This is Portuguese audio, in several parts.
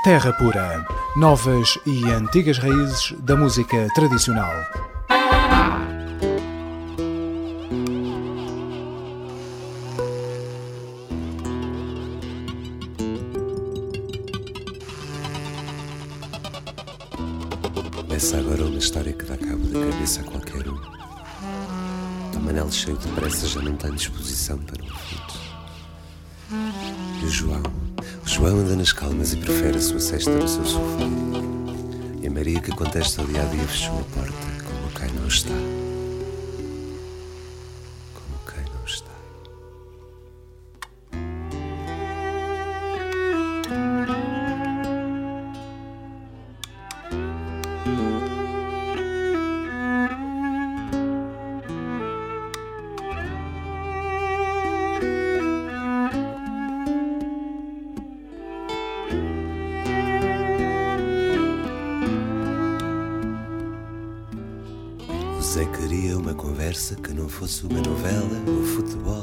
Terra Pura. Novas e antigas raízes da música tradicional. Começa agora uma história que dá cabo da cabeça a qualquer um. O Manel, cheio de pressa, já não tem disposição para o fruto. E o João anda nas calmas e prefere a sua cesta no seu sofá. E a Maria, que contesta ali há dia, fechou a porta, como quem não está. Como quem não está. Zé queria uma conversa que não fosse uma novela ou futebol.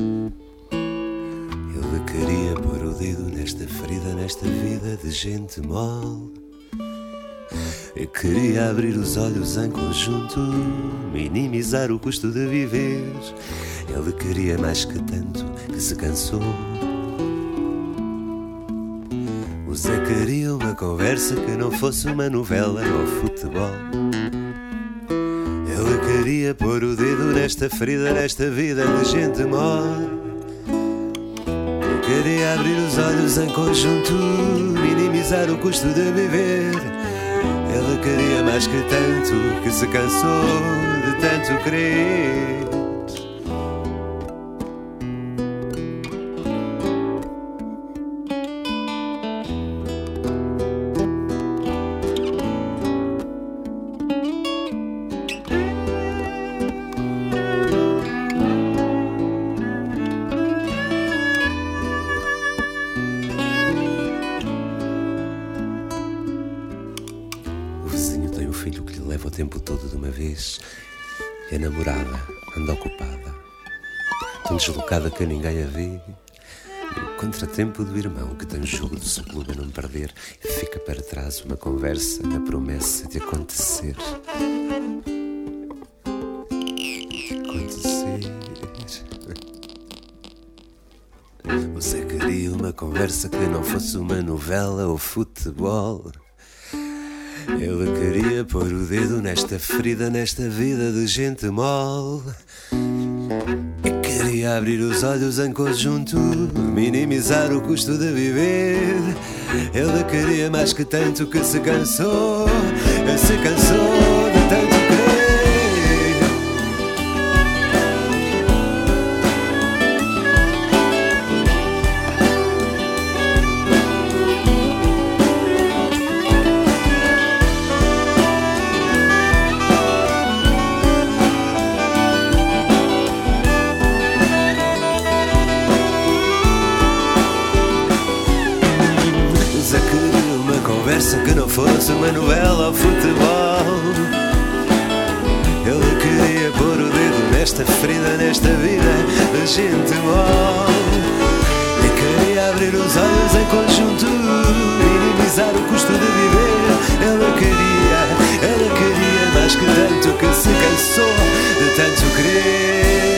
Ele queria pôr o dedo nesta ferida, nesta vida de gente mole. Eu queria abrir os olhos em conjunto, minimizar o custo de viver. Ele queria mais que tanto que se cansou. O Zé queria uma conversa que não fosse uma novela ou futebol. Ele queria pôr o dedo nesta ferida, nesta vida de gente mole. Eu queria abrir os olhos em conjunto, minimizar o custo de viver. Ele queria mais que tanto que se cansou de tanto querer. Filho que lhe leva o tempo todo de uma vez. É namorada, anda ocupada, tão deslocada que ninguém a vê. E o contratempo do irmão que tem o jogo do seu clube a não perder. E fica para trás uma conversa na promessa de acontecer. Você queria uma conversa que não fosse uma novela ou futebol. Ele queria pôr o dedo nesta ferida, nesta vida de gente mole. E queria abrir os olhos em conjunto, minimizar o custo de viver. Ele queria mais que tanto que se cansou de tanto querer. Que não fosse uma novela ou futebol. Ele queria pôr o dedo nesta ferida, nesta vida de gente mole. E queria abrir os olhos em conjunto, minimizar o custo de viver. Ele queria mais que tanto que se cansou de tanto querer.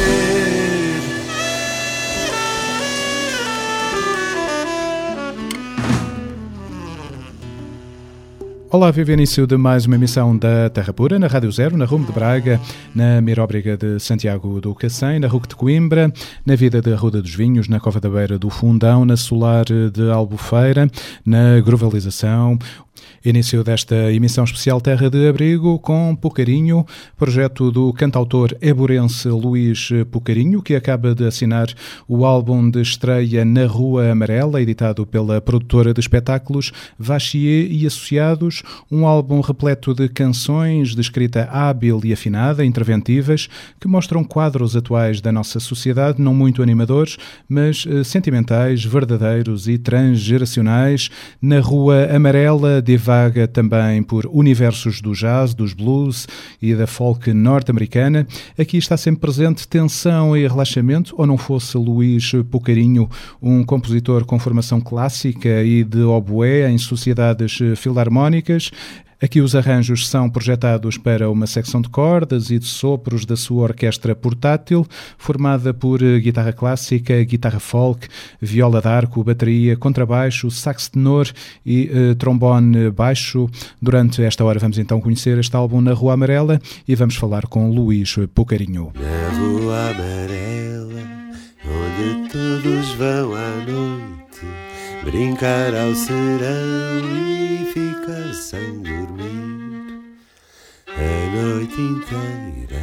Olá, viva início de mais uma emissão da Terra Pura, na Rádio Zero, na Rumo de Braga, na Miróbriga de Santiago do Cacém, na RUC de Coimbra, na Vida de Arruda dos Vinhos, na Cova da Beira do Fundão, na Solar de Albufeira, na Grovalização. Início desta emissão especial Terra de Abrigo com Pucarinho, projeto do cantautor eburense Luís Pucarinho, que acaba de assinar o álbum de estreia Na Rua Amarela, editado pela produtora de espetáculos Vachier e Associados, um álbum repleto de canções de escrita hábil e afinada, interventivas, que mostram quadros atuais da nossa sociedade, não muito animadores, mas sentimentais, verdadeiros e transgeracionais. Na Rua Amarela divaga também por universos do jazz, dos blues e da folk norte-americana. Aqui está sempre presente tensão e relaxamento, ou não fosse Luís Pucarinho, um compositor com formação clássica e de oboé em sociedades filarmónicas. Aqui os arranjos são projetados para uma secção de cordas e de sopros da sua orquestra portátil, formada por guitarra clássica, guitarra folk, viola d'arco, bateria, contrabaixo, sax tenor e trombone baixo. Durante esta hora vamos então conhecer este álbum na Rua Amarela e vamos falar com Luís Pucarinho. Na Rua Amarela, onde todos vão à noite brincar ao serão e ficar sem dormir a noite inteira.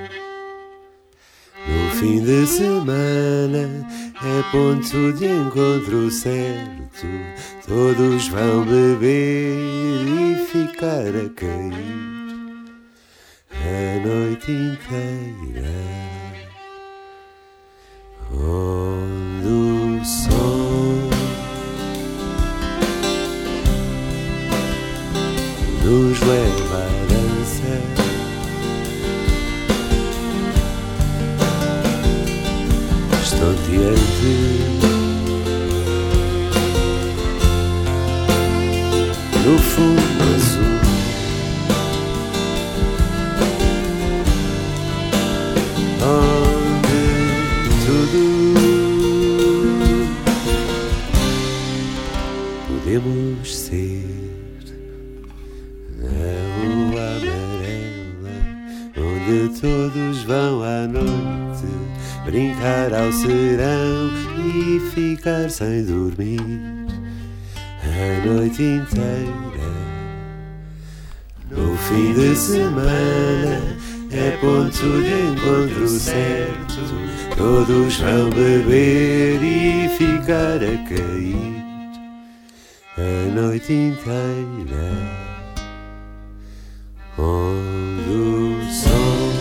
No fim de semana é ponto de encontro certo, todos vão beber e ficar a cair a noite inteira. Onde o sol nos leva a dança, estonteante, no fundo azul, onde tudo podemos ser. Todos vão à noite brincar ao serão e ficar sem dormir a noite inteira. No fim de semana é ponto de encontro certo, todos vão beber e ficar a cair a noite inteira. Onde o sol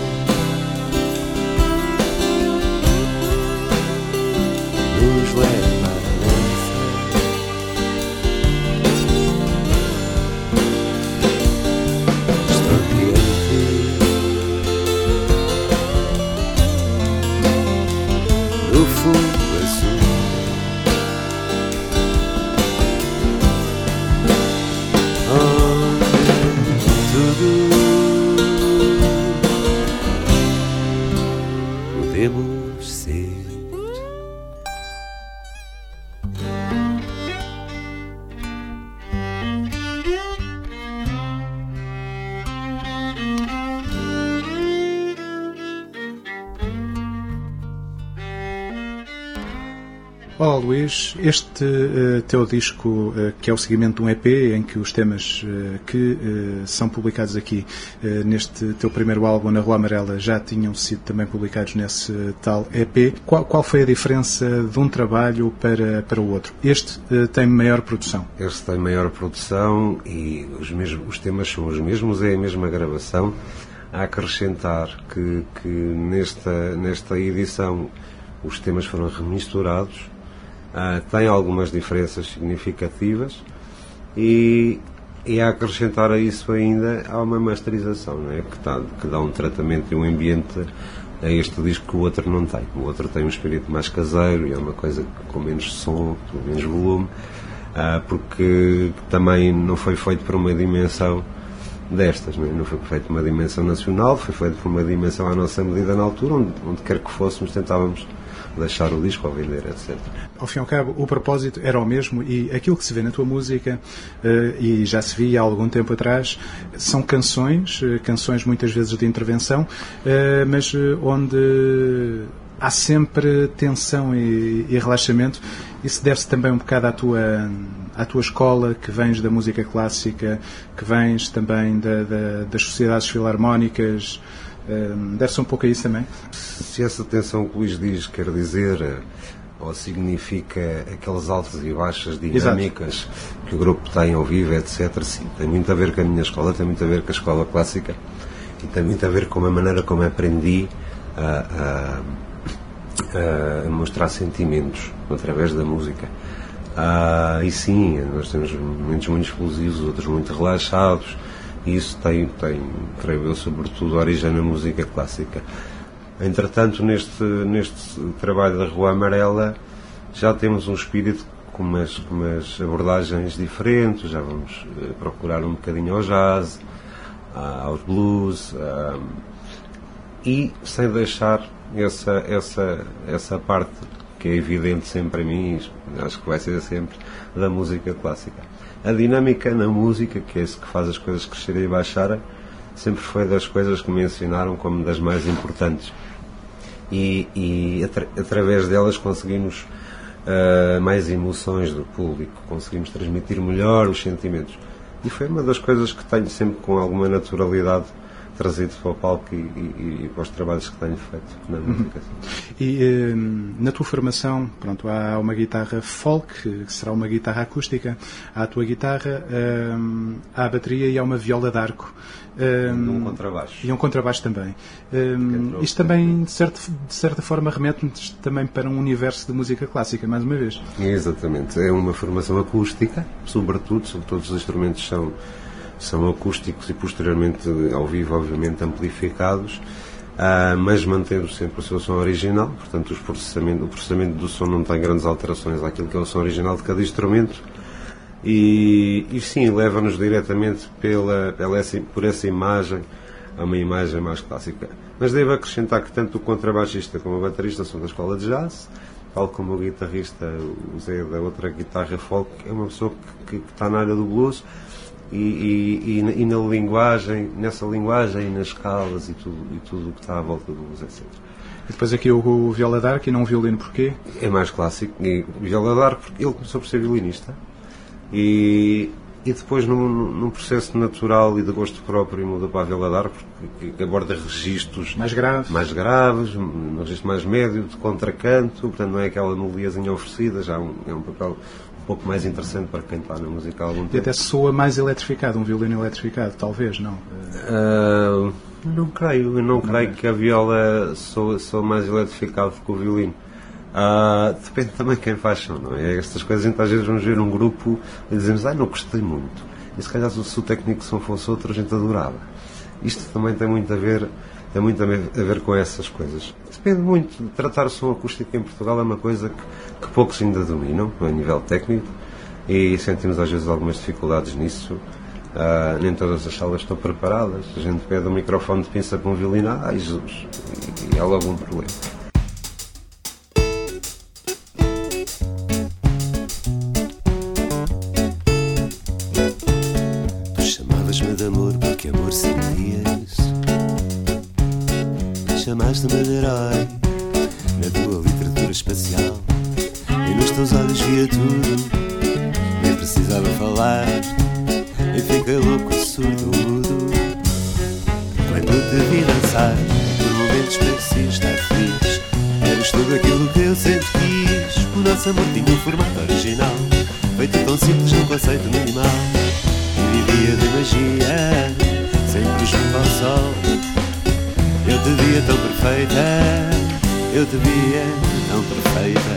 nos leva a dança, estonteante, no fundo azul, onde tudo podemos ser. Olá Luís, este teu disco, que é o seguimento de um EP, em que os temas que são publicados aqui neste teu primeiro álbum, na Rua Amarela, já tinham sido também publicados nesse tal EP. Qual foi a diferença de um trabalho para o outro? Este tem maior produção? Este tem maior produção e os temas são os mesmos, é a mesma gravação. A acrescentar que nesta edição os temas foram remisturados. Tem algumas diferenças significativas e a acrescentar a isso ainda há uma masterização, não é? Que dá um tratamento e um ambiente a este disco que o outro não tem. O outro tem um espírito mais caseiro e é uma coisa com menos som, com menos volume, porque também não foi feito para uma dimensão destas, não foi feito para uma dimensão nacional, foi feito para uma dimensão à nossa medida na altura, onde quer que fôssemos tentávamos deixar o disco ou vender, etc. Ao fim e ao cabo, o propósito era o mesmo e aquilo que se vê na tua música, e já se via há algum tempo atrás, são canções muitas vezes de intervenção, mas onde há sempre tensão e relaxamento. Isso deve-se também um bocado à tua escola, que vens da música clássica, que vens também das sociedades filarmónicas. Deve-se um pouco a isso também? Se essa tensão que o Luís diz quer dizer ou significa aqueles altos e baixas dinâmicas que o grupo tem ao vivo, etc. Sim, tem muito a ver com a minha escola, tem muito a ver com a escola clássica e tem muito a ver com a maneira como aprendi a mostrar sentimentos através da música. E sim, nós temos momentos muito explosivos, outros muito relaxados, e isso tem creio eu, sobretudo origem na música clássica. Entretanto, neste trabalho da Rua Amarela já temos um espírito com umas abordagens diferentes, já vamos procurar um bocadinho ao jazz, aos blues, e sem deixar essa parte que é evidente sempre a mim, acho que vai ser sempre, da música clássica. A dinâmica na música, que é isso que faz as coisas crescerem e baixarem, sempre foi das coisas que me ensinaram como das mais importantes. E através delas conseguimos mais emoções do público, conseguimos transmitir melhor os sentimentos. E foi uma das coisas que tenho sempre com alguma naturalidade trazido para o palco e para os trabalhos que tenho feito na música. E na tua formação, pronto, há uma guitarra folk, que será uma guitarra acústica, há a tua guitarra, há a bateria e há uma viola d'arco. Um contrabaixo. E um contrabaixo também. Isto também, de certa forma, remete-nos também para um universo de música clássica, mais uma vez. Exatamente. É uma formação acústica, sobretudo todos os instrumentos são acústicos e posteriormente ao vivo, obviamente, amplificados, mas mantendo sempre o seu som original. Portanto, o processamento do som não tem grandes alterações àquilo que é o som original de cada instrumento. E sim, leva-nos diretamente por essa imagem a uma imagem mais clássica. Mas devo acrescentar que tanto o contrabaixista como o baterista são da escola de jazz, tal como o guitarrista, o Zé da outra guitarra folk, é uma pessoa que está na área do blues e nessa linguagem e nas escalas e tudo o que está à volta do blues, etc. E depois aqui o viola d'arco e não o violino, porquê? É mais clássico. E o viola d'arco, porque ele começou por ser violinista. E depois, num processo natural e de gosto próprio, muda para a viola d'arco, porque aborda registros mais graves, um registro mais médio, de contracanto, portanto não é aquela melodiazinha oferecida, já é um papel um pouco mais interessante para quem está na música há algum tempo. E até soa mais eletrificado, um violino eletrificado, talvez, não? Não creio, que a viola soa mais eletrificado que o violino. Depende também de quem faz som, não é? Estas coisas, então, às vezes vamos ver um grupo e dizemos, não gostei muito. E se calhar se o técnico de som fosse outro, a gente adorava. Isto também tem muito a ver com essas coisas. Depende muito de tratar o som acústico em Portugal, é uma coisa que poucos ainda dominam, a nível técnico, e sentimos às vezes algumas dificuldades nisso. Nem todas as salas estão preparadas. A gente pede um microfone de pinça para um violino, Jesus, e há logo um problema. De amor, porque amor sentias. Chamaste-me de herói na tua literatura espacial, e nos teus olhos via tudo, nem precisava falar, e fiquei louco, surdo, mudo. Quando te vi dançar, por momentos parecia estar feliz. Eras tudo aquilo que eu sempre quis. O nosso amor tinha um formato original, feito tão simples num conceito minimal. Vivia de magia, sempre junto ao sol. Eu te via tão perfeita, eu te via tão perfeita.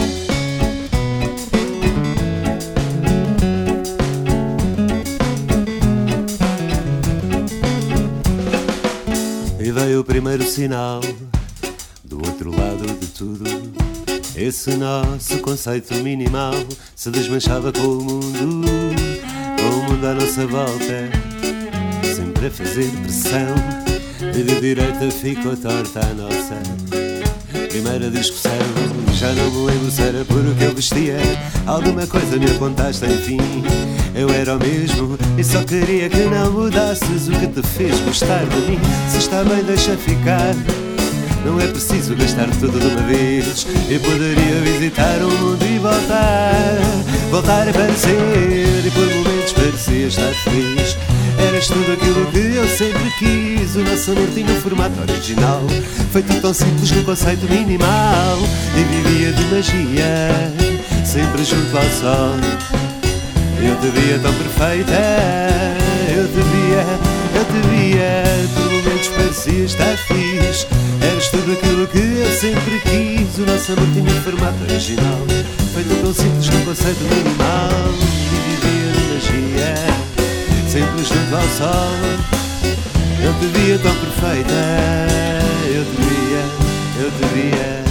E veio o primeiro sinal, do outro lado de tudo. Esse nosso conceito minimal se desmanchava com o mundo à nossa volta, sempre a fazer pressão, e de direita ficou torta a nossa primeira discussão. Já não me lembro se era por o que eu vestia, alguma coisa me apontaste, enfim. Eu era o mesmo e só queria que não mudasses o que te fez gostar de mim. Se está bem, deixa ficar, não é preciso gastar tudo de uma vez. Eu poderia visitar o mundo e voltar a parecer, e por momentos parecia estar feliz. Eras tudo aquilo que eu sempre quis. O nosso amor tinha um formato original, feito tão simples no conceito minimal. E vivia de magia, sempre junto ao sol. Eu te via tão perfeita, eu te via, por momentos parecia estar feliz. Eras tudo aquilo que eu sempre quis. O nosso amor tinha um formato original, feito tão simples no conceito minimal. E vivia de magia, sempre junto ao sol. Eu te via tão perfeita, eu te via.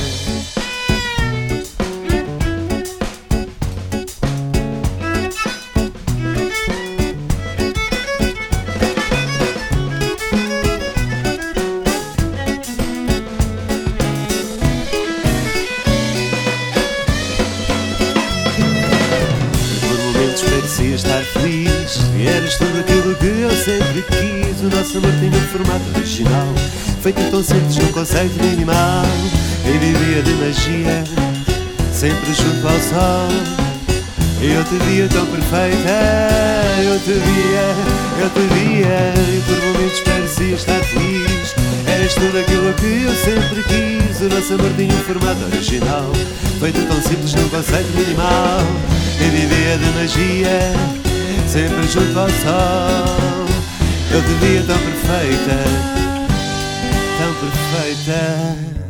Estar feliz, e eras tudo aquilo que eu sempre quis. O nosso amor tinha um formato original, feito tão simples num conceito minimal. E vivia de magia, sempre junto ao sol. Eu te via tão perfeita, eu te via, e por momentos parecia estar feliz. Eras tudo aquilo que eu sempre quis. O nosso amor tinha um formato original, feito tão simples num conceito minimal. E vivia de magia, sempre junto ao sol. Eu te via tão perfeita, tão perfeita.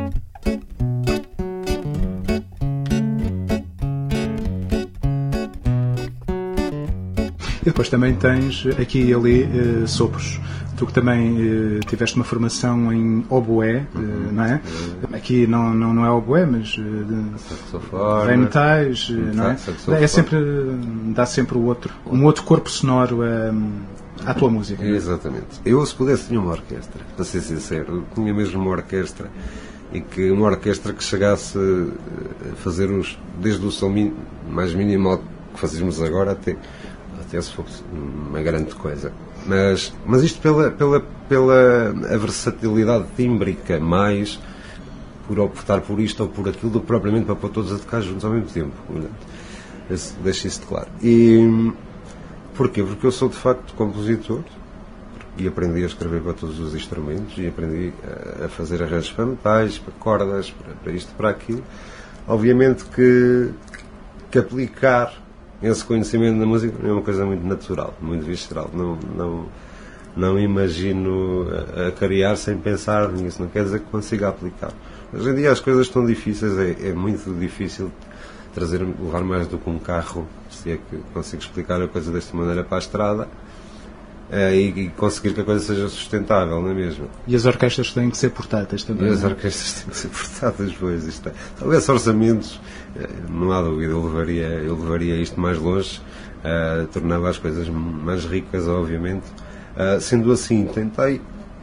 E depois também tens aqui e ali sopros. Tu que também tiveste uma formação em oboé, não é? Aqui não é oboé, mas vem metais, não é? É sempre, dá sempre um outro corpo sonoro à tua música. Exatamente. Eu, se pudesse, tinha uma orquestra, para ser sincero. Tinha mesmo uma orquestra, e que uma orquestra que chegasse a fazer desde o som mais minimal que fazíamos agora até se fosse uma grande coisa. Mas isto pela a versatilidade tímbrica, mais por optar por isto ou por aquilo, do que propriamente para pôr todos a tocar juntos ao mesmo tempo. Deixo isso de claro. E porquê? Porque eu sou de facto compositor e aprendi a escrever para todos os instrumentos, e aprendi a fazer arranjos para metais, para cordas, para isto, para aquilo. Obviamente que aplicar esse conhecimento na música é uma coisa muito natural, muito visceral. Não imagino a criar sem pensar nisso. Não quer dizer que consiga aplicar. Hoje em dia as coisas estão difíceis, é muito difícil levar mais do que um carro, se é que consigo explicar a coisa desta maneira, para a estrada, e conseguir que a coisa seja sustentável, não é mesmo? E as orquestras têm que ser portáteis também. E as orquestras têm que ser portáteis, pois. Isto é. Talvez orçamentos, não há dúvida, eu levaria isto mais longe, tornava as coisas mais ricas, obviamente. Sendo assim, tentei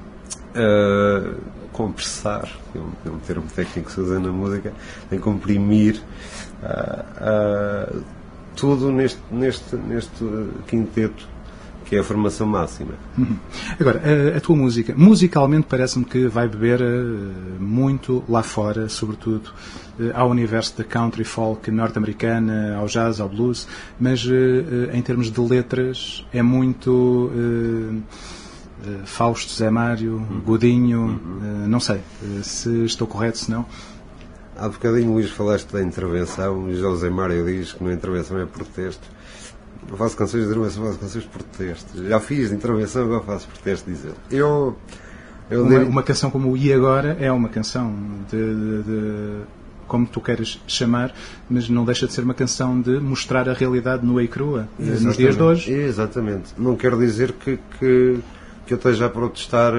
compressar, é um termo técnico que se usa na música, tem que comprimir tudo neste quinteto, que é a formação máxima. Agora, a tua música, musicalmente, parece-me que vai beber muito lá fora, sobretudo ao universo da country folk norte-americana, ao jazz, ao blues, mas em termos de letras é muito Fausto, Zé Mário, Godinho, não sei se estou correto, se não. Há bocadinho, Luís, falaste da intervenção, e José Mário diz que na intervenção é protesto. Eu faço canções de intervenção, faço canções de protesto. Já fiz de intervenção, agora faço protesto, diz ele. Uma canção como o E Agora é uma canção de como tu queres chamar, mas não deixa de ser uma canção de mostrar a realidade nua e crua, nos dias de hoje. Exatamente. Não quero dizer que eu esteja a protestar,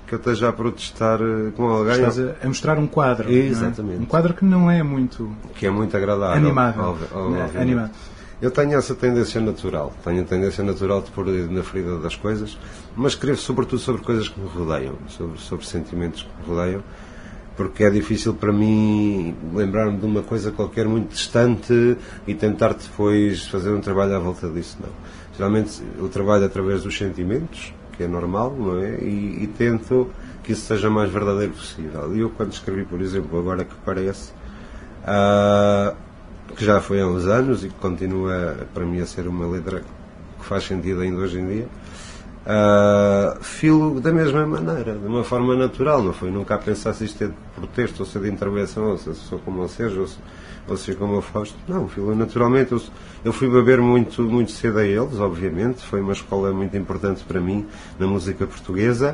com alguém. Estás a mostrar um quadro. Exatamente. Um quadro que não é muito... Que é muito agradável. Animável. Animado. Eu tenho essa tendência natural. Tenho a tendência natural de pôr na ferida das coisas, mas escrevo sobretudo sobre coisas que me rodeiam, sobre sentimentos que me rodeiam, porque é difícil para mim lembrar-me de uma coisa qualquer muito distante e tentar depois fazer um trabalho à volta disso, não. Geralmente eu trabalho através dos sentimentos, que é normal, não é? E tento que isso seja o mais verdadeiro possível. E eu, quando escrevi, por exemplo, Agora que Parece, que já foi há uns anos e que continua para mim a ser uma letra que faz sentido ainda hoje em dia, filo da mesma maneira, de uma forma natural, não foi nunca a pensar se isto é de protesto ou se é de intervenção, ou se sou como o Sérgio ou se é como o Fausto. Não, filo naturalmente. Eu fui beber muito, muito cedo a eles, obviamente, foi uma escola muito importante para mim na música portuguesa,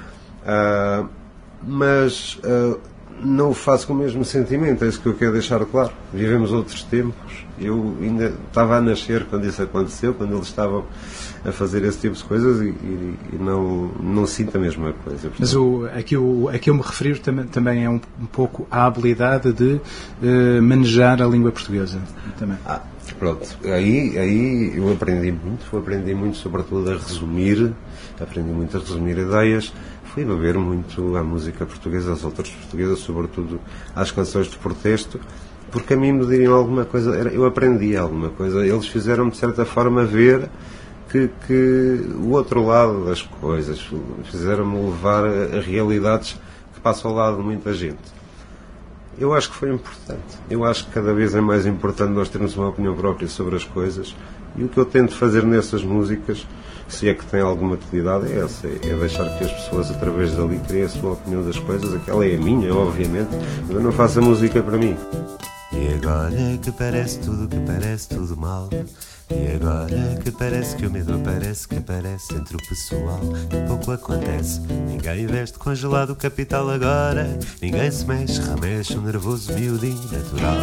mas não o faço com o mesmo sentimento, é isso que eu quero deixar claro. Vivemos outros tempos, eu ainda estava a nascer quando isso aconteceu, quando eles estavam a fazer esse tipo de coisas e não sinto a mesma coisa. Portanto. Mas aqui eu me refiro também é um pouco à habilidade de manejar a língua portuguesa também. Pronto, aí eu aprendi muito sobretudo a resumir, ideias. Fui beber muito à música portuguesa, às outras portuguesas, sobretudo às canções de protesto, porque a mim me diriam alguma coisa, eu aprendi alguma coisa, eles fizeram-me de certa forma ver que o outro lado das coisas, fizeram-me levar a realidades que passam ao lado de muita gente. Eu acho que foi importante, eu acho que cada vez é mais importante nós termos uma opinião própria sobre as coisas, e o que eu tento fazer nessas músicas, se é que tem alguma utilidade, é essa, é deixar que as pessoas através dali criem a sua opinião das coisas. Aquela é a minha, obviamente, mas eu não faço a música para mim. E agora que parece tudo mal, e agora que parece que o medo aparece, que aparece entre o pessoal, e pouco acontece. Ninguém veste congelado o capital agora, ninguém se mexe, remexe o nervoso miudinho natural.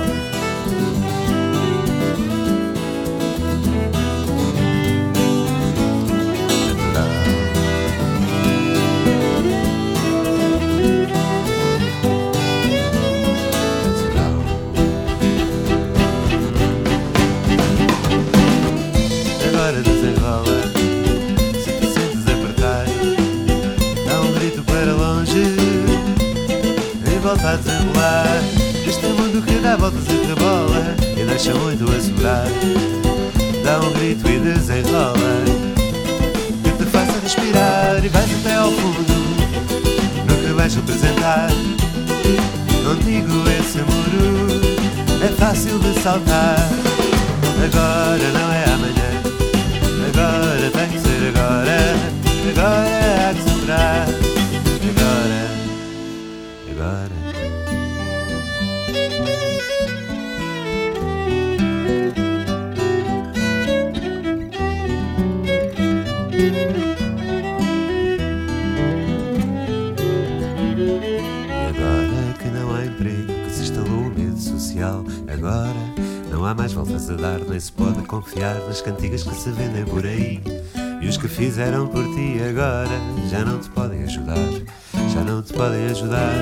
A desenrolar, este mundo que dá voltas e rebola e deixa muito a sobrar. Dá um grito e desenrola, que te faça respirar e vais até ao fundo no que vais representar. Não digo esse muro é fácil de saltar. Agora não é amanhã, agora tem que ser agora. Agora há que sobrar, agora. Agora não há mais voltas a dar, nem se pode confiar nas cantigas que se vendem por aí. E os que fizeram por ti agora já não te podem ajudar, já não te podem ajudar.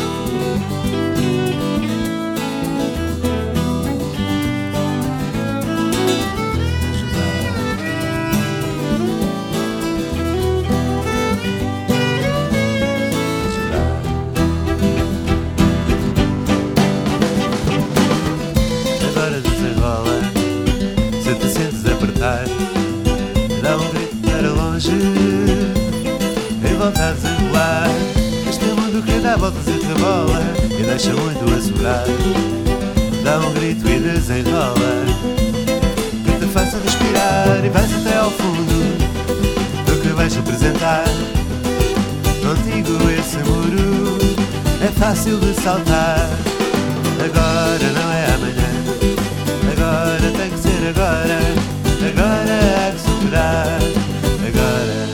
A desenrolar, este mundo que dá voltas e rebola e deixa muito a sobrar. Dá um grito e desenrola, que te faça respirar e vais até ao fundo do que vais representar. Não digo esse muro é fácil de saltar. Agora não é amanhã, agora tem que ser agora. Agora há que superar, agora.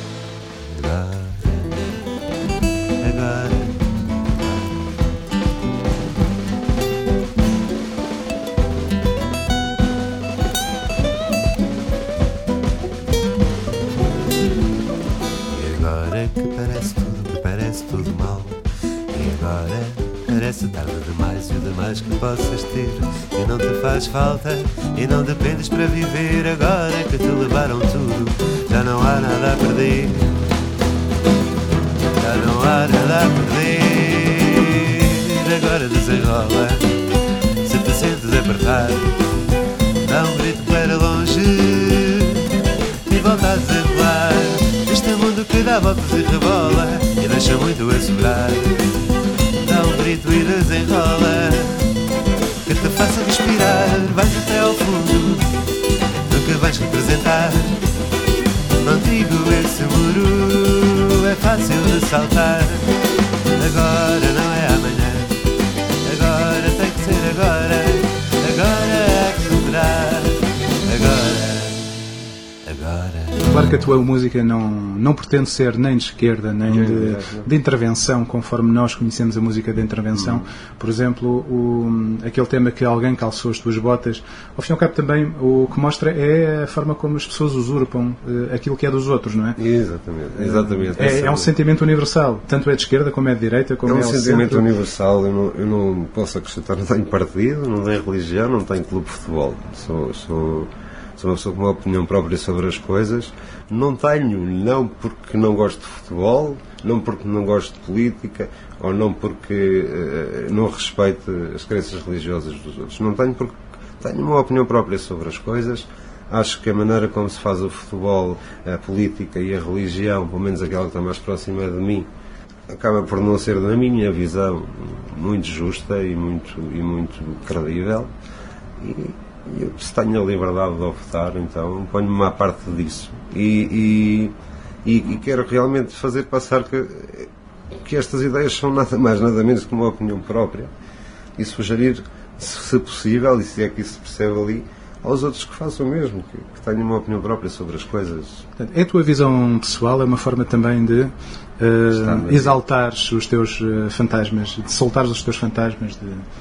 Parece tarde demais e o demais que possas ter e não te faz falta e não dependes para viver. Agora que te levaram tudo, já não há nada a perder, já não há nada a perder. Agora desenrola, se te sentes apertado, dá um grito para longe e volta a desenrolar. Este mundo que dá voltas e rebola e deixa muito a sobrar. Dá um grito e desenrola, que te faça respirar. Vais até ao fundo do que vais representar. Não digo esse o muro é fácil de saltar. Agora não é amanhã, agora tem que ser agora. Agora é que superar. Agora. Claro que a tua música não pretende ser nem de esquerda, nem de intervenção, conforme nós conhecemos a música de intervenção. Por exemplo, aquele tema que alguém calçou as tuas botas, ao fim e ao cabo também o que mostra é a forma como as pessoas usurpam aquilo que é dos outros, não é? Exatamente. É um sentimento universal, tanto é de esquerda como é de direita, como é um sentimento universal. Eu não posso acrescentar, não tenho partido, não tenho religião, não tenho clube de futebol. Sou uma pessoa com uma opinião própria sobre as coisas. Não tenho, não porque não gosto de futebol, não porque não gosto de política, ou não porque não respeito as crenças religiosas dos outros. Não tenho porque tenho uma opinião própria sobre as coisas. Acho que a maneira como se faz o futebol, a política e a religião, pelo menos aquela que está mais próxima de mim, acaba por não ser, na minha visão, muito justa e muito credível. Eu, se tenho a liberdade de optar, então ponho-me à parte disso e quero realmente fazer passar que estas ideias são nada mais, nada menos que uma opinião própria e sugerir, se possível, e se é que isso se percebe ali, aos outros que façam o mesmo, que tenham uma opinião própria sobre as coisas. É a tua visão pessoal, é uma forma também de exaltares os teus fantasmas, de soltares os teus fantasmas.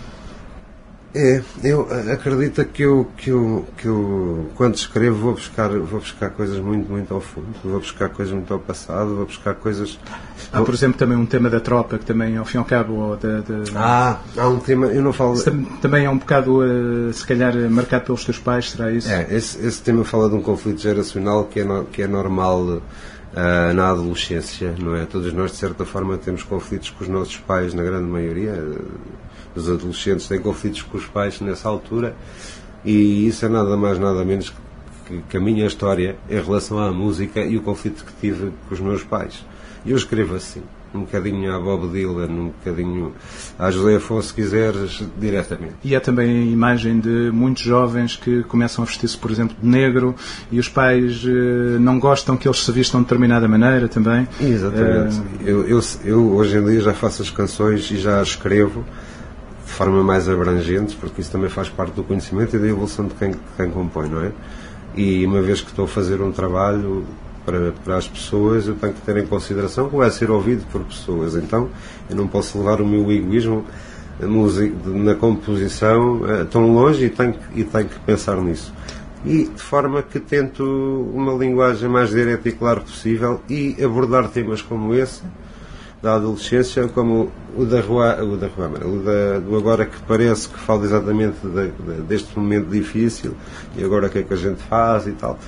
Eu acredito que eu quando escrevo vou buscar coisas muito ao fundo, vou buscar coisas muito ao passado, vou buscar coisas... Há, por exemplo, também um tema da tropa, que também, ao fim e ao cabo... há um tema, eu não falo... Também é um bocado, se calhar, marcado pelos teus pais, será isso? Esse tema fala de um conflito geracional que é normal na adolescência, não é? Todos nós, de certa forma, temos conflitos com os nossos pais, na grande maioria. Os adolescentes têm conflitos com os pais nessa altura e isso é nada mais, nada menos que a minha história em relação à música e o conflito que tive com os meus pais. E eu escrevo assim, um bocadinho à Bob Dylan, um bocadinho à José Afonso, se quiseres, diretamente. E há também a imagem de muitos jovens que começam a vestir-se, por exemplo, de negro e os pais não gostam que eles se vistam de determinada maneira também. Exatamente. Eu hoje em dia já faço as canções e já as escrevo de forma mais abrangente, porque isso também faz parte do conhecimento e da evolução de quem compõe, não é? E uma vez que estou a fazer um trabalho para as pessoas, eu tenho que ter em consideração que vai ser ouvido por pessoas, então eu não posso levar o meu egoísmo na composição tão longe e tenho que pensar nisso. E de forma que tento uma linguagem mais direta e clara possível e abordar temas como esse da adolescência, como o do agora, que parece que fala exatamente deste momento difícil e agora o que é que a gente faz e tal.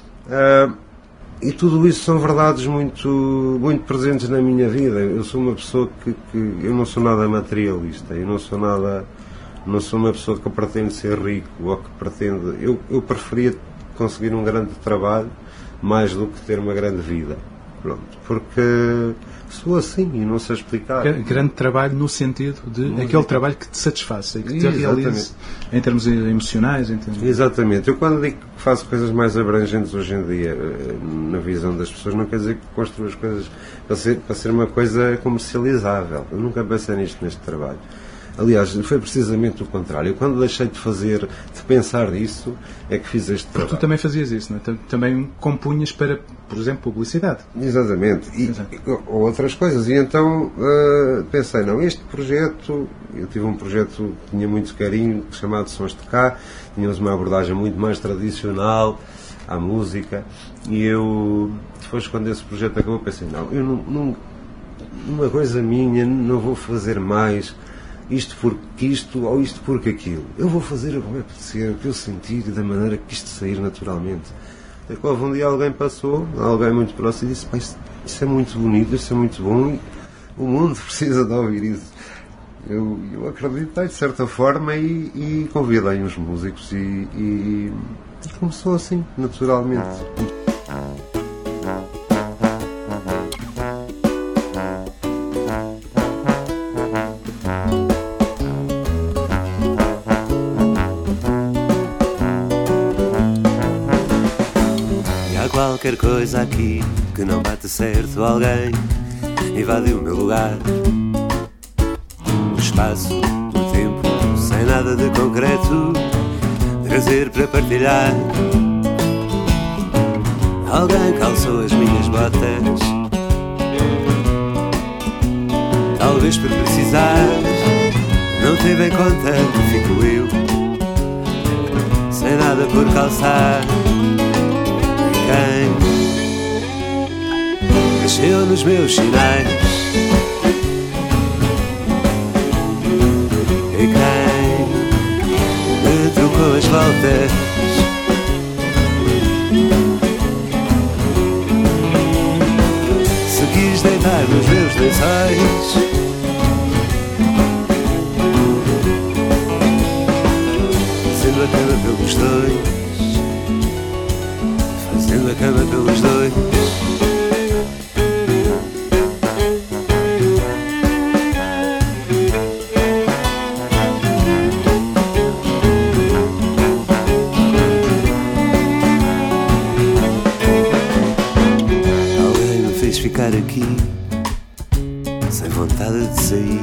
E tudo isso são verdades muito presentes na minha vida. Eu sou uma pessoa que eu não sou nada materialista, eu não sou uma pessoa que pretende ser rico ou que pretende... Eu preferia conseguir um grande trabalho mais do que ter uma grande vida. Pronto, porque sou assim e não sei explicar. Grande trabalho no sentido de aquele trabalho que te satisfaça e que te realize em termos emocionais. Exatamente. Eu quando digo que faço coisas mais abrangentes hoje em dia, na visão das pessoas, não quer dizer que construo as coisas para ser uma coisa comercializável. Eu nunca pensei neste trabalho. Aliás, foi precisamente o contrário. Eu, quando deixei de pensar nisso, é que fiz este trabalho. Porque tu também fazias isso, não é? Também compunhas para, por exemplo, publicidade. Exatamente. Ou outras coisas. E então pensei, não, este projeto, eu tive um projeto que tinha muito carinho, chamado Sons de Cá, tínhamos uma abordagem muito mais tradicional à música, e eu, depois quando esse projeto acabou, pensei, não, eu não uma coisa minha, não vou fazer mais isto porque isto ou isto porque aquilo. Eu vou fazer o que vai acontecer, o que eu sentir e da maneira que isto sair naturalmente. Até que um dia alguém passou, alguém muito próximo, e disse, isso é muito bonito, isso é muito bom e o mundo precisa de ouvir isso. Eu acreditei de certa forma e convidei uns músicos e começou assim, naturalmente. Qualquer coisa aqui que não bate certo. Alguém invadiu o meu lugar, o espaço, o tempo, sem nada de concreto, trazer para partilhar. Alguém calçou as minhas botas, talvez por precisar. Não teve em conta que fico eu, sem nada por calçar. E quem mexeu nos meus sinais, e quem me trocou as voltas, se quis deitar nos meus lençóis, fazendo a cama pelos dois, fazendo a cama pelos dois. Alguém me fez ficar aqui, sem vontade de sair,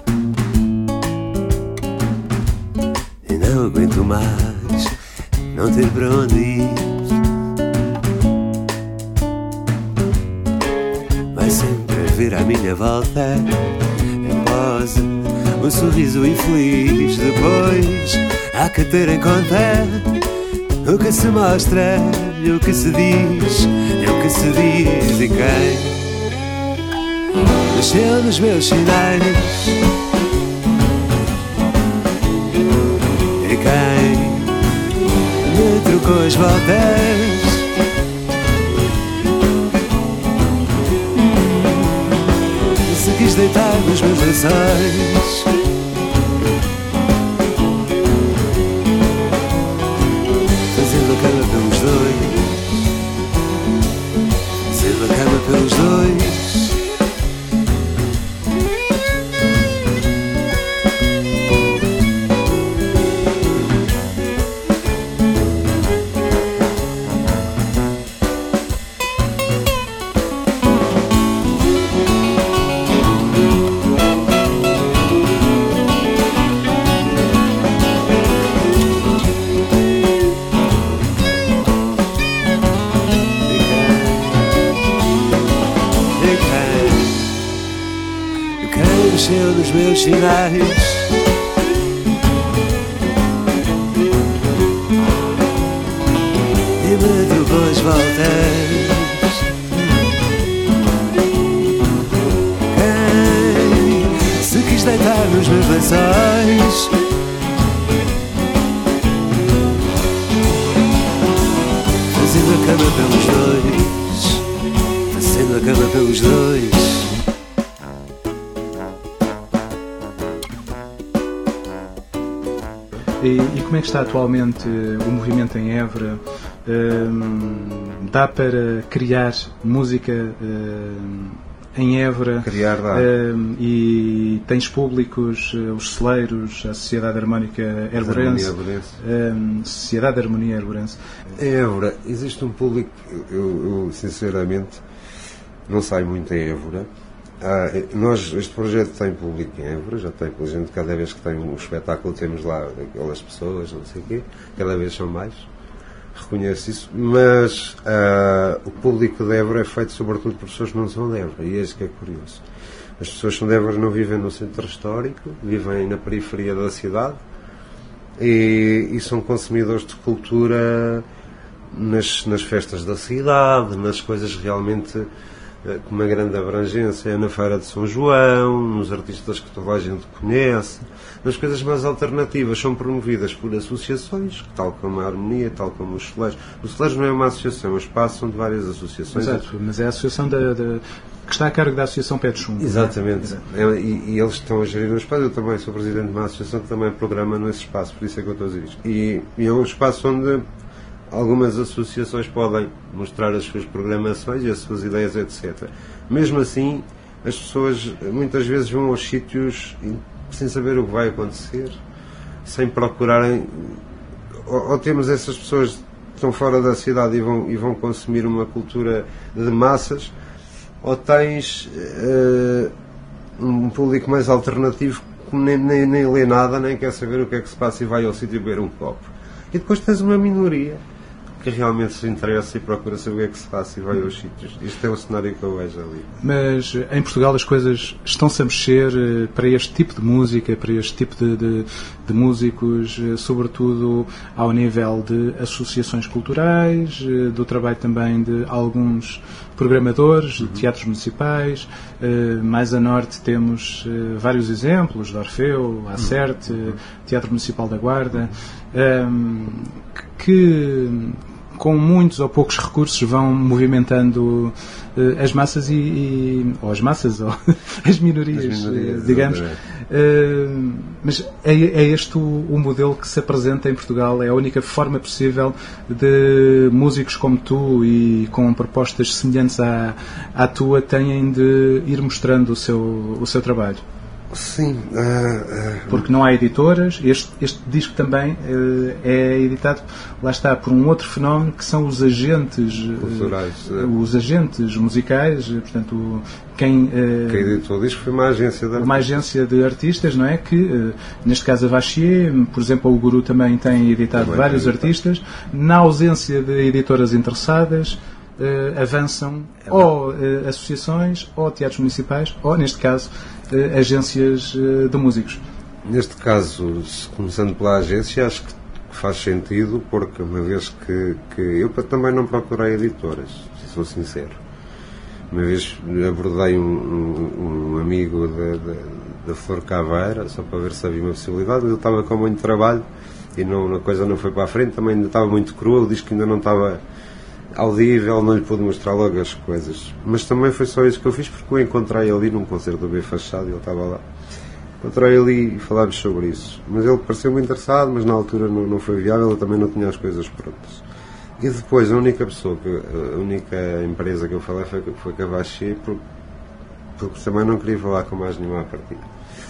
e não aguento mais não ter para onde ir. Vai sempre haver à minha volta a pose, um sorriso infeliz. Depois há que ter em conta o que se mostra e o que se diz, e o que se diz. E quem mexeu nos meus sinais, e quem me trocou as voltas, se quis deitar nos meus lençóis, fazendo a cama pelos dois, fazendo a cama pelos dois. Mexeu nos meus sinais, e me trocou as voltas. Quem se quis deitar nos meus lençóis, fazendo a cama pelos dois, fazendo a cama pelos dois. E como é que está atualmente o movimento em Évora? Dá para criar música em Évora? Criar dá. E tens públicos, os celeiros, a Sociedade Harmónica Herborense, Sociedade de Harmonia Herborense. Em Évora existe um público, eu sinceramente não saio muito em Évora. Este projeto tem público em Évora, já tem gente, cada vez que tem um espetáculo temos lá aquelas pessoas, não sei o quê, cada vez são mais, reconheço isso, mas o público de Évora é feito sobretudo por pessoas que não são de Évora, e é isso que é curioso. As pessoas que são de Évora não vivem no centro histórico, vivem na periferia da cidade e são consumidores de cultura nas festas da cidade, nas coisas realmente com uma grande abrangência, na Feira de São João, nos artistas que toda a gente conhece, nas coisas mais alternativas, são promovidas por associações, tal como a Harmonia, tal como os Celeiros. Os Celeiros não é uma associação, é um espaço de várias associações. Exato, mas é a associação que está a cargo da Associação Pé de Chumbo. Exatamente. E eles estão a gerir um espaço. Eu também sou presidente de uma associação que também programa nesse espaço, por isso é que eu estou a dizer isto. E é um espaço onde algumas associações podem mostrar as suas programações e as suas ideias, etc. Mesmo assim, as pessoas muitas vezes vão aos sítios sem saber o que vai acontecer, sem procurarem. Ou temos essas pessoas estão fora da cidade e vão consumir uma cultura de massas, ou tens um público mais alternativo que nem lê nada, nem quer saber o que é que se passa e vai ao sítio beber um copo. E depois tens uma minoria que realmente se interessa e procura saber o que é que se passa e vai aos sítios. Isto é o cenário que eu vejo ali. Mas em Portugal as coisas estão-se a mexer para este tipo de música, para este tipo de músicos, sobretudo ao nível de associações culturais, do trabalho também de alguns programadores de teatros municipais. Mais a norte temos vários exemplos, de Orfeu, Acerte, Teatro Municipal da Guarda, que com muitos ou poucos recursos vão movimentando as massas ou as massas, ou as minorias digamos. Mas é este o modelo que se apresenta em Portugal? É a única forma possível de músicos como tu e com propostas semelhantes à tua têm de ir mostrando o seu trabalho? Sim. Porque não há editoras. Este disco também é editado, lá está, por um outro fenómeno que são os agentes culturais, os agentes musicais. Portanto, quem editou o disco foi uma agência de artistas, não é? Que, neste caso, a Vachier, por exemplo, o Guru também tem editado também vários artistas. Na ausência de editoras interessadas, avançam ou associações, ou teatros municipais, ou, neste caso, agências de músicos. Neste caso, começando pela agência, acho que faz sentido, porque uma vez que eu também não procurei editoras, se sou sincero. Uma vez abordei um amigo da Flor Caveira, só para ver se havia uma possibilidade, mas eu estava com muito trabalho e a coisa não foi para a frente, também ainda estava muito crua, o disco ainda não estava audível, não lhe pude mostrar logo as coisas. Mas também foi só isso que eu fiz, porque eu encontrei ali num concerto do B Fachado, ele estava lá. Encontrei ali e falámos sobre isso. Mas ele pareceu-me interessado, mas na altura não foi viável, eu também não tinha as coisas prontas. E depois, a única empresa que eu falei foi com a Vachier, porque também não queria falar com mais nenhuma partida.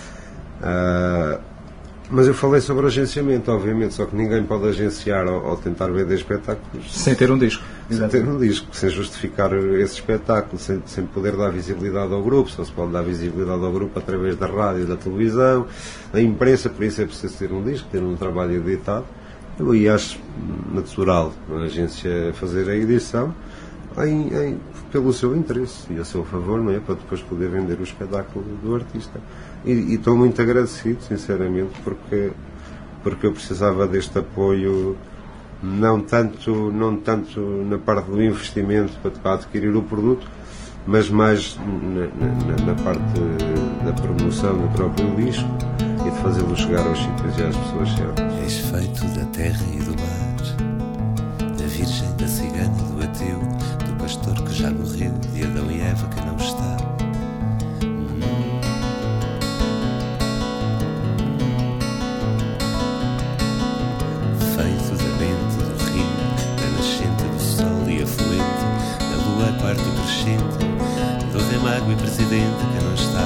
Mas eu falei sobre agenciamento, obviamente, só que ninguém pode agenciar ou tentar vender espetáculos sem ter um disco. Sem ter um disco, sem justificar esse espetáculo, sem poder dar visibilidade ao grupo. Só se pode dar visibilidade ao grupo através da rádio, da televisão, da imprensa, por isso é preciso ter um disco, ter um trabalho editado. Eu aí acho natural a agência fazer a edição pelo seu interesse e a seu favor, não é? Para depois poder vender o espetáculo do artista. E estou muito agradecido, sinceramente, porque eu precisava deste apoio, não tanto na parte do investimento para adquirir o produto, mas mais na parte da promoção do próprio disco e de fazê-lo chegar aos sítios e às pessoas certas. És feito da terra e do mar, da virgem, da cigana e do ateu, do pastor que já morreu, de Adão e Eva que não está. Feito da bente do rio, da nascente do sol e afluente, da lua quarto crescente, do rei mago e presidente que não está.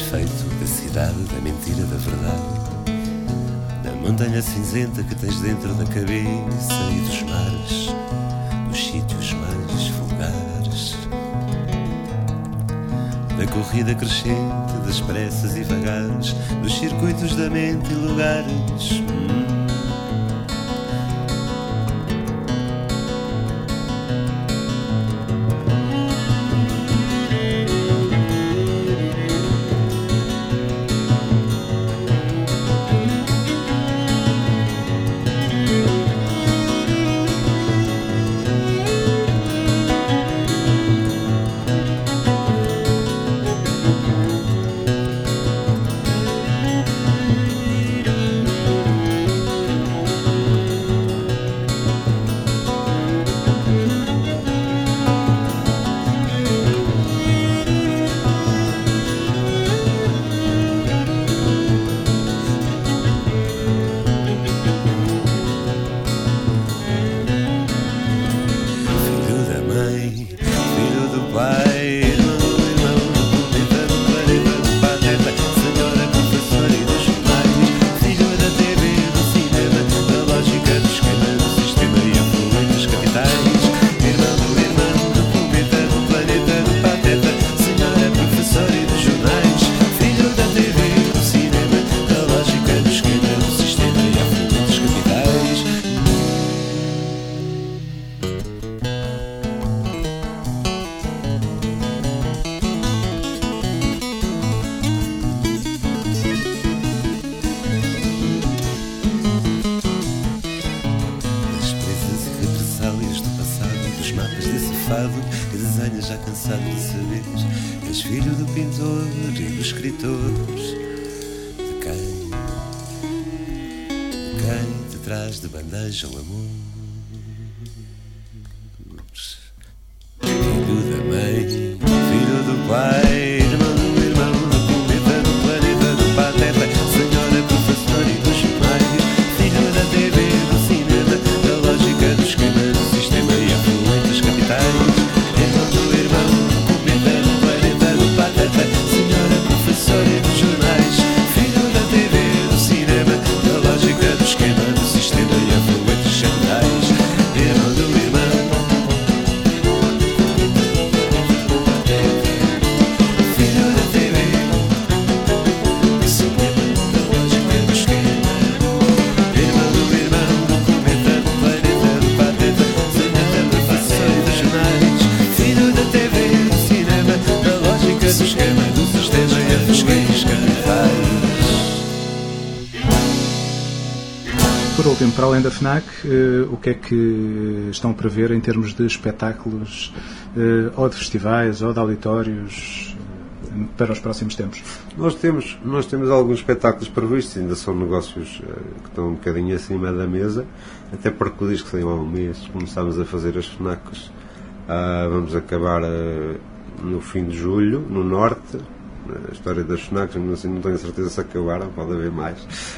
defeito da cidade, da mentira, da verdade, da montanha cinzenta que tens dentro da cabeça e dos mares, dos sítios mais vulgares, da corrida crescente, das pressas e vagares, dos circuitos da mente e lugares. Que desenhas já cansado de saber. És filho do pintor e do escritor. De quem te traz de bandeja o amor. Filho da mãe, filho do pai, irmão do cometa, do planeta, do pateta, senhora, professor e do chumaio. Filho da TV, do cinema, da lógica, do esquema, do sistema e afluentes capitais. Por último, para além da FNAC, o que é que estão a prever em termos de espetáculos, ou de festivais, ou de auditórios, para os próximos tempos? Nós temos alguns espetáculos previstos, ainda são negócios que estão um bocadinho acima da mesa, até porque o disco saiu há um mês, começámos a fazer as FNACs, vamos acabar no fim de julho, no Norte. A história das FNACs, assim, não tenho a certeza se acabaram, pode haver mais.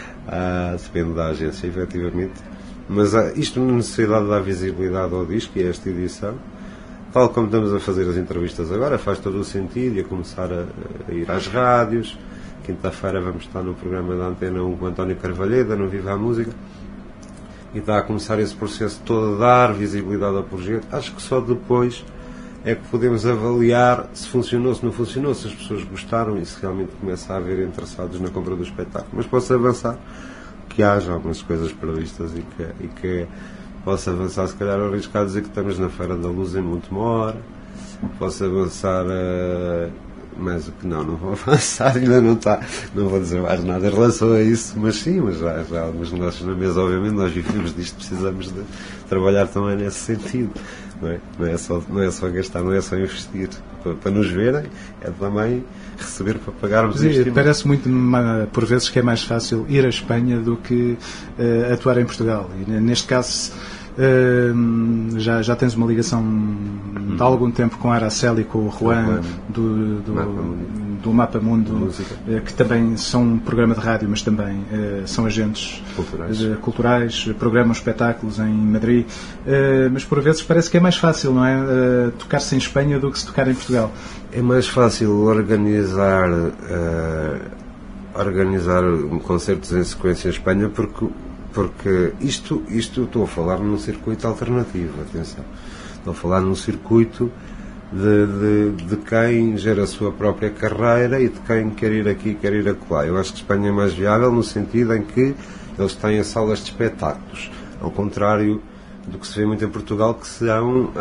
Depende da agência, efetivamente, mas isto na necessidade de dar visibilidade ao disco e a esta edição, tal como estamos a fazer as entrevistas agora, faz todo o sentido e a começar a ir às rádios. Quinta-feira vamos estar no programa da Antena 1 com António Carvalheda, no Viva a Música, e está a começar esse processo todo de dar visibilidade ao projeto. Acho que só depois é que podemos avaliar se funcionou, se não funcionou, se as pessoas gostaram e se realmente começa a haver interessados na compra do espetáculo. Mas posso avançar que haja algumas coisas previstas e que posso avançar, se calhar arriscado dizer que estamos na Feira da Luz em Montemor. Posso avançar mais o que não vou avançar, ainda não está, não vou dizer mais nada em relação a isso, mas sim, mas já há alguns negócios na mesa, obviamente, nós vivemos disto, precisamos de trabalhar também nesse sentido. Não é só gastar, não é só investir para nos verem, é também receber para pagarmos isto. Parece muito, por vezes, que é mais fácil ir à Espanha do que atuar em Portugal. E neste caso, Já tens uma ligação de algum tempo com a Araceli e com o Juan do Mapa Mundo, que também são um programa de rádio, mas também são agentes culturais, programam espetáculos em Madrid, mas por vezes parece que é mais fácil, não é? Tocar-se em Espanha do que se tocar em Portugal. É mais fácil organizar concertos em sequência em Espanha porque isto estou a falar num circuito alternativo, atenção. Estou a falar num circuito de quem gera a sua própria carreira e de quem quer ir aqui, quer ir acolá. Eu acho que Espanha é mais viável no sentido em que eles têm as salas de espetáculos, ao contrário do que se vê muito em Portugal, que são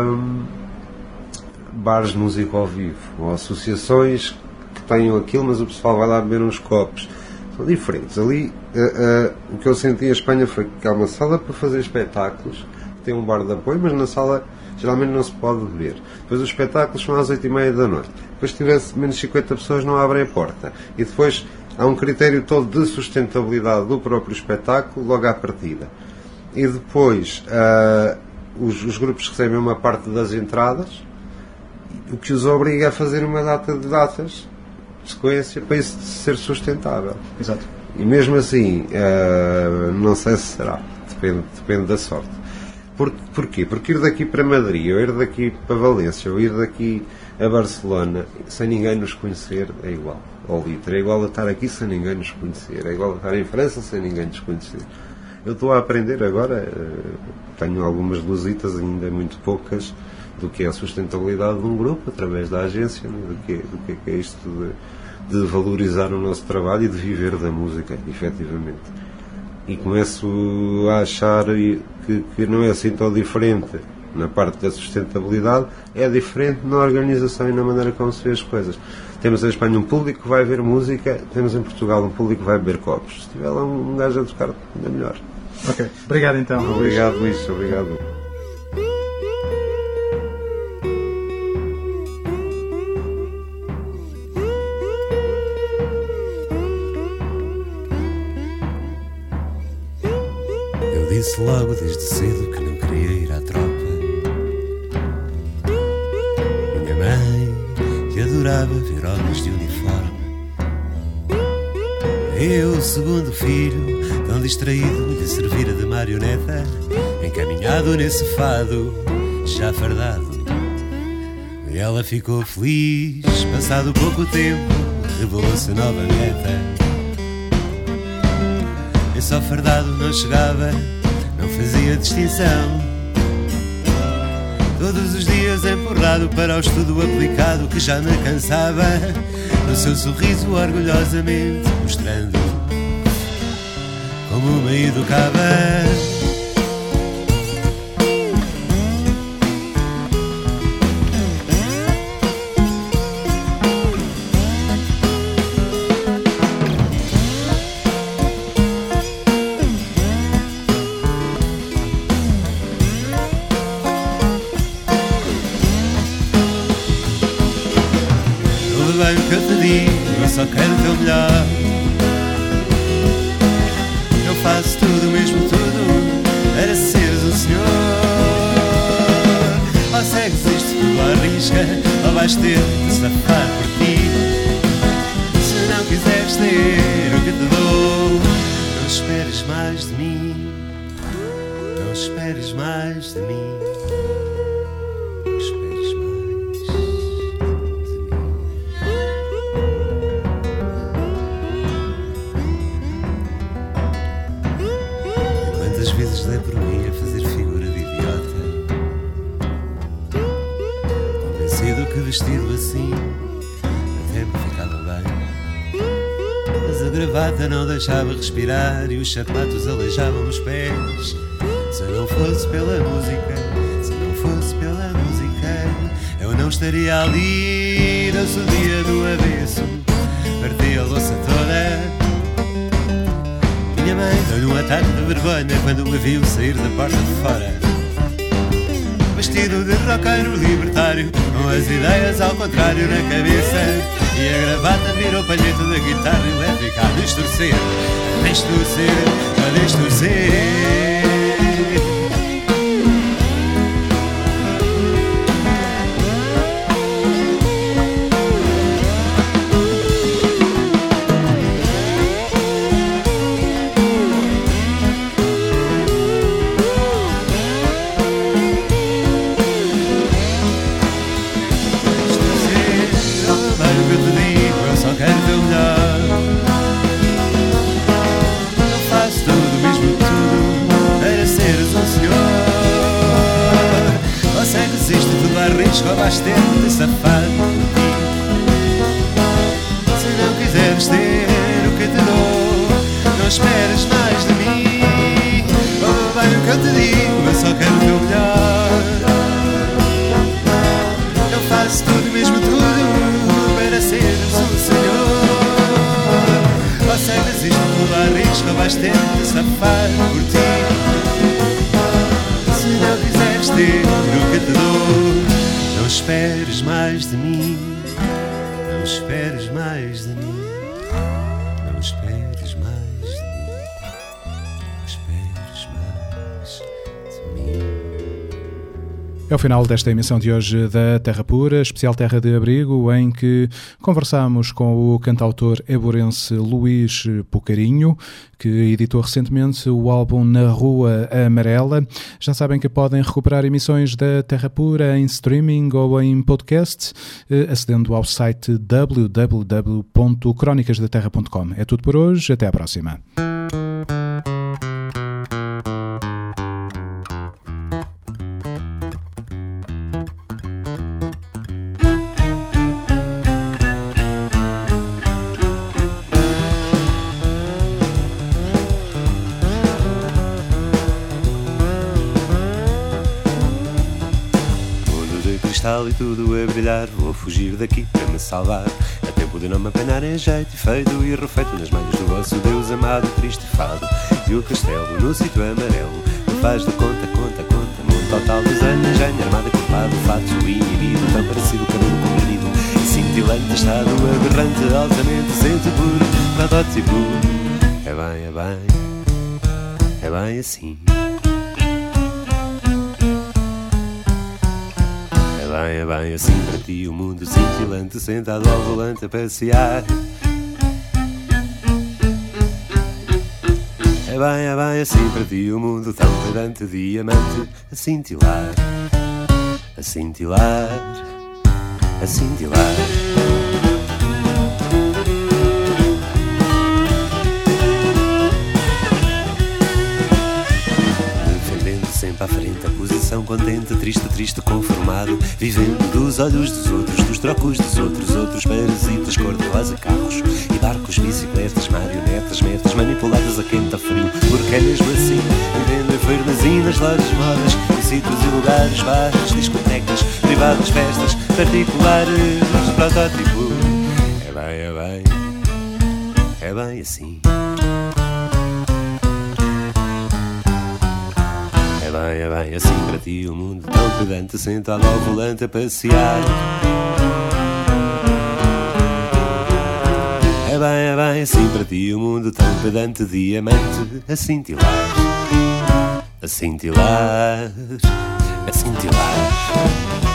bares de música ao vivo, ou associações que tenham aquilo, mas o pessoal vai lá beber uns copos. São diferentes. Ali, o que eu senti em Espanha foi que há uma sala para fazer espetáculos, tem um bar de apoio, mas na sala geralmente não se pode beber. Depois os espetáculos são às 8h30 da noite. Depois, se tivesse menos 50 pessoas, não abrem a porta. E depois há um critério todo de sustentabilidade do próprio espetáculo logo à partida. E depois os grupos recebem uma parte das entradas, o que os obriga a fazer uma data de datas de sequência para isso ser sustentável. Exato. E mesmo assim, não sei se será. Depende da sorte. Porquê? Porque ir daqui para Madrid, ou ir daqui para Valência, ou ir daqui a Barcelona, sem ninguém nos conhecer, é igual. Ao litro. É igual a estar aqui sem ninguém nos conhecer. É igual a estar em França sem ninguém nos conhecer. Eu estou a aprender agora, tenho algumas luzitas, ainda muito poucas, do que é a sustentabilidade de um grupo, através da agência, né? do que é isto de valorizar o nosso trabalho e de viver da música, efetivamente. E começo a achar que não é assim tão diferente na parte da sustentabilidade, é diferente na organização e na maneira como se vê as coisas. Temos em Espanha um público que vai ver música, temos em Portugal um público que vai beber copos. Se tiver lá um gajo a tocar, ainda melhor. Ok, obrigado então. Obrigado, Luís, obrigado. Eu disse logo desde cedo que não queria ir à tropa. Minha mãe, que adorava ver homens de uniforme. Eu, segundo filho, tão distraído, lhe servira de marioneta, encaminhado nesse fado, já fardado. E ela ficou feliz, passado pouco tempo, revelou-se nova meta. Eu só fardado não chegava, não fazia distinção. Todos os dias empurrado para o estudo aplicado que já me cansava, no seu sorriso orgulhosamente mostrando como me educava. Bem o que eu te digo, eu só quero o teu melhor. Eu faço tudo, mesmo tudo, para seres o Senhor. Ou segues isto tudo à risca, ou vais ter de safar por ti. Se não quiseres ter o que te dou, não esperes mais de mim. Não esperes mais de mim. Não esperes mais. Vezes dei por mim a fazer figura de idiota, convencido que vestido assim até me ficava bem. Mas a gravata não deixava respirar e os sapatos aleijavam os pés. Se não fosse pela música, se não fosse pela música, eu não estaria ali. Eu sou dia do avesso, parti a louça toda. Minha mãe deu-lhe um ataque de vergonha quando me viu sair da porta de fora, vestido de roqueiro libertário, com as ideias ao contrário na cabeça, e a gravata virou palheta da guitarra elétrica a distorcer, a distorcer, a distorcer. te digo, eu só quero teu melhor. Eu faço tudo, mesmo tudo, para seres um senhor. Você que existe tudo à risco, vais ter de safar por ti. Se não quiseres ter o que te dou, não esperes mais de mim. Oh, bem o que eu te digo, eu só quero o teu melhor. Eu faço tudo, mesmo tudo, para seres um senhor. Você que existe tudo à risco, vais ter de safar por ti. Se não quiseres ter o que te dou, não esperes mais de mim. Não esperes mais de mim. Não esperes mais de mim. Não esperes mais de mim. É o final desta emissão de hoje da Terra Pura, especial Terra de Abrigo, em que conversamos com o cantautor eburense Luís Pucarinho, que editou recentemente o álbum Na Rua Amarela. Já sabem que podem recuperar emissões da Terra Pura em streaming ou em podcast, acedendo ao site www.cronicasdaterra.com. É tudo por hoje, até à próxima. E tudo a brilhar, vou fugir daqui para me salvar. É tempo de não me apanhar em jeito, feito e refeito nas manhas do vosso Deus amado, triste fado. E o castelo no sítio amarelo me faz de conta, mundo total dos anos, engenho armado, culpado, fato inibido, tão parecido, cabelo comprido, cintilante, estado aberrante, altamente sente por protótipo. É bem assim. É bem assim para ti o mundo cintilante, sentado ao volante a passear. É bem assim para ti o mundo tão pedante, diamante, a cintilar, a cintilar, a cintilar. Sempre à frente, a posição contente, triste, conformado, vivendo dos olhos dos outros, dos trocos dos outros parasitas, cor-de-rosa, carros e barcos, bicicletas, marionetas, metas manipuladas a quente, a frio, porque é mesmo assim, vivendo em farmazinas, lojas, modas, em sítios e lugares, bares, discotecas, privadas, festas, particulares, protótipo. É bem assim. É bem assim para ti o mundo tão pedante, sentado ao volante a passear. É bem assim para ti o mundo tão pedante, diamante, a cintilar, a cintilar, a cintilar.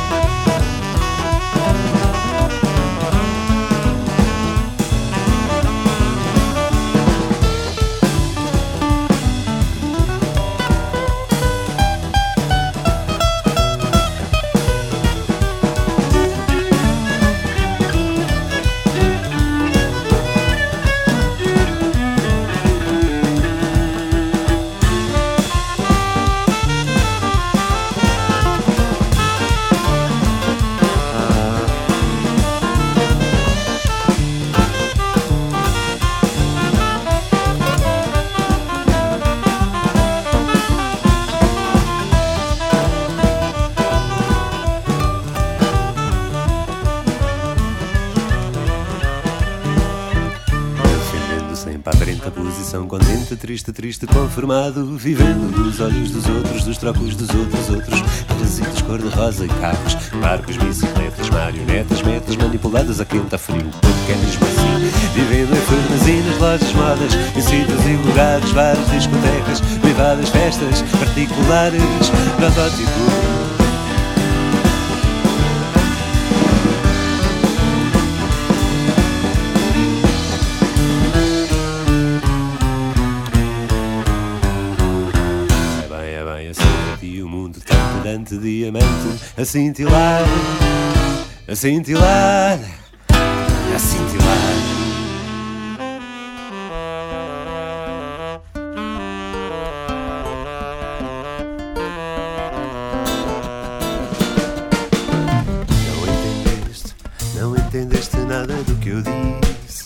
Contente, triste, conformado, vivendo dos olhos dos outros, dos trocos dos outros, parasitas, cor-de-rosa e carros, barcos, bicicletas, marionetas, metas manipuladas a quente, a frio, porque é mesmo assim, vivendo em farmazinas, lojas, modas, em sítios e lugares, bares, discotecas, privadas, festas, particulares, protótipo. Diamante, a cintilar, a cintilar, a cintilar. cintilar. Não entendeste nada do que eu disse,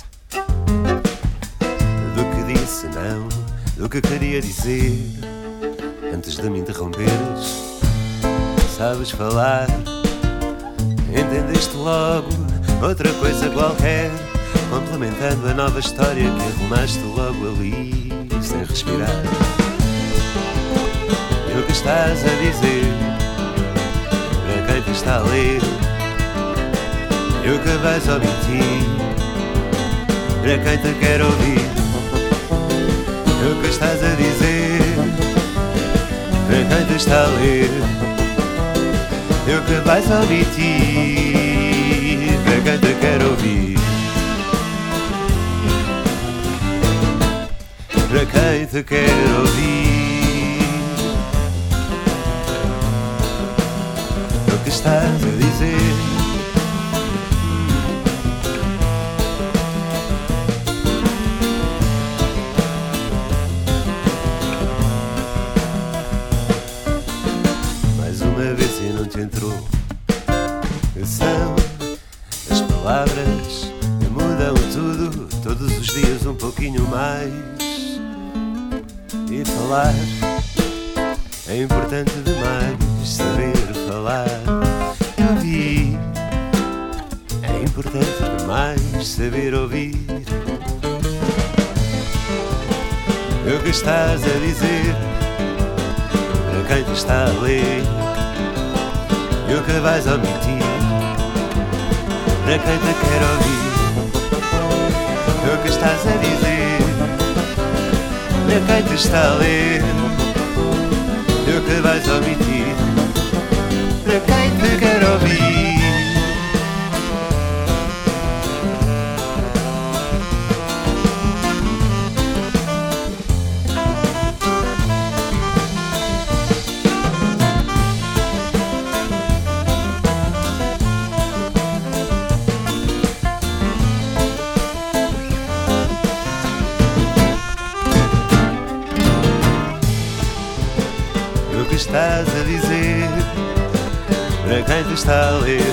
do que disse não, do que queria dizer. Antes de me interromperes, sabes falar, entendeste logo outra coisa qualquer, complementando a nova história que arrumaste logo ali, sem respirar. E o que estás a dizer, para quem te está a ler, e o que vais omitir, para quem te quer ouvir. E o que estás a dizer, para quem te está a ler, e o que vais omitir, para quem te quer ouvir. Para quem te quer ouvir. O que estás a dizer, entrou. São as palavras que mudam tudo, todos os dias um pouquinho mais. E falar é importante demais, saber falar. E ouvir é importante demais, saber ouvir. E o que estás a dizer, para quem te está a ler, e o que vais omitir, para quem te quer ouvir. E o que estás a dizer, para quem te está a ler, e o que vais omitir, para quem te quer ouvir. Estás a dizer, para quem te está a ler,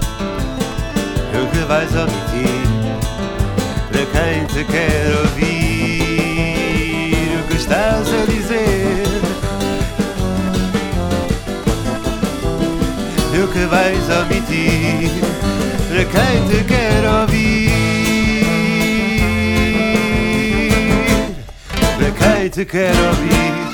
o que vais omitir, para quem te quer ouvir. O que estás a dizer, o que vais omitir, para quem te quer ouvir. Para quem te quer ouvir.